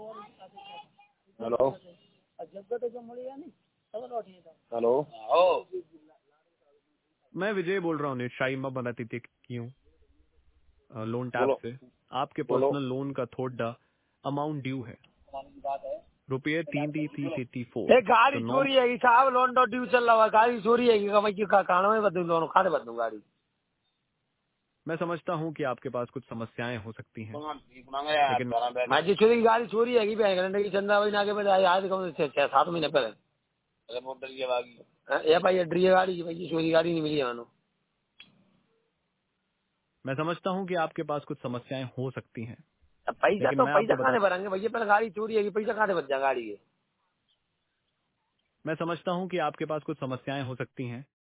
Hello hello, मैं विजय बोल रहा हूँ शाइमा बनाती थी क्यों लोन टैब बोलो से। आपके बोलो। पर्सनल लोन का थोड़ा अमाउंट ड्यू है रुपये 3384। एक गाड़ी तो चोरी है साहब, लोन तो ड्यू चल रहा है, गाड़ी चोरी है कहाँ में बदलू, लोन खाते बदलू गाड़ी। मैं समझता हूँ कि आपके पास कुछ समस्याएं हो सकती हैं, लेकिन मैं जिस की गाड़ी चोरी है बैंक की चंदा भाई नाके पे आज कम से 6-7 महीने पहले भाई एड्री गाड़ी की भाई चोरी गाड़ी नहीं मिली है मानो। मैं समझता हूँ कि आपके पास कुछ समस्याएं हो सकती हैं, पैसा लेकिन तो मैं पैसा आपको कहाँ बता से भरेंगे भैया, पहले गाड़ी चोरी है, पैसा कहाँ से बच जाए गाड़ी के। मैं समझता हूँ कि आपके पास कुछ समस्याएं हो सकती हैं,